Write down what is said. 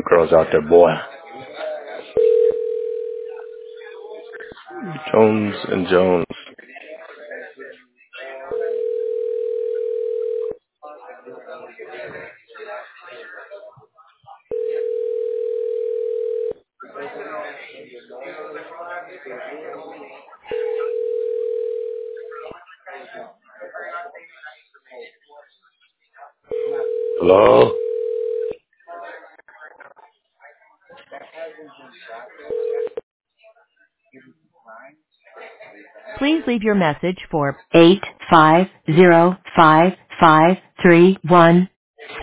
Girls out there, boy. Jones and Jones. Hello? Please leave your message for 8505531.